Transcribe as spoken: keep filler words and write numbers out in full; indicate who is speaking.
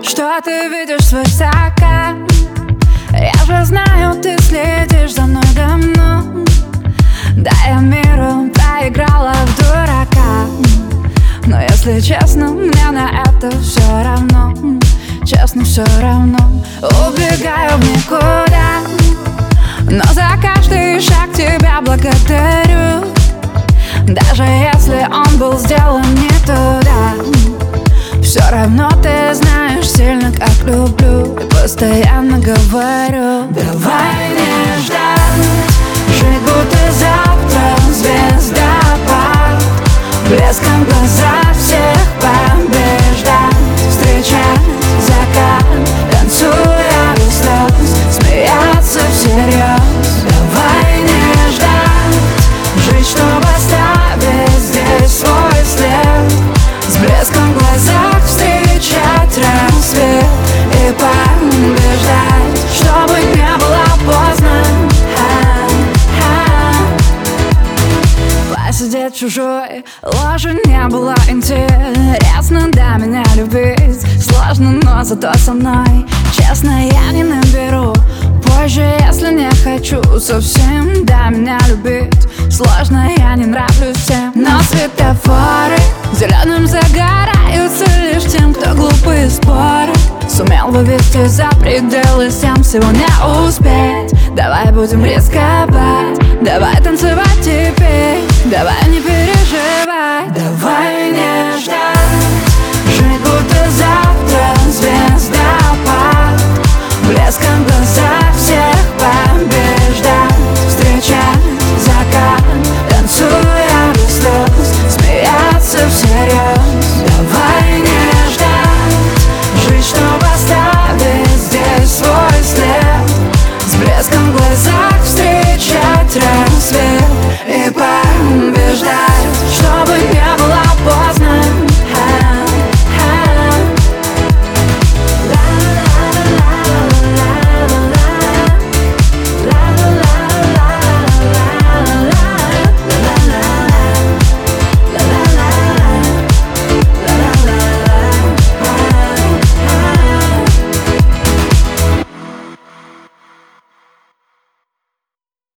Speaker 1: что ты видишь свысока. Я же знаю, ты следишь за мной давно. Да, я миру проиграла в дурака. Но если честно, мне на это все равно. Честно, все равно. Убегаю в никуда, но за каждый шаг тебя благодарю. Даже если он был сделан не туда, все равно ты знаешь сильно, как люблю. И постоянно говорю: давай не ждать, жить будто завтра звездопад, блеском в глазах всех побеждать, встречать закат, танцуя без слез, смеяться всерьез. Давай не ждать, жить, чтобы оставить здесь свой след, с блеском в глазах встречать рассвет и побеждать, чтобы не было поздно. Посидеть чужой ложи не было интересно, да, меня любить сложно, но зато со мной честно я не наберу позже, если не хочу совсем. Да, меня любить сложно, я не нравлюсь всем, но светофоры зеленым загораются лишь тем, кто глупые споры сумел вывести за пределы, всем всего не успеть. Давай будем рисковать, давай танцевать теперь, давай не переживай, давай не ждать,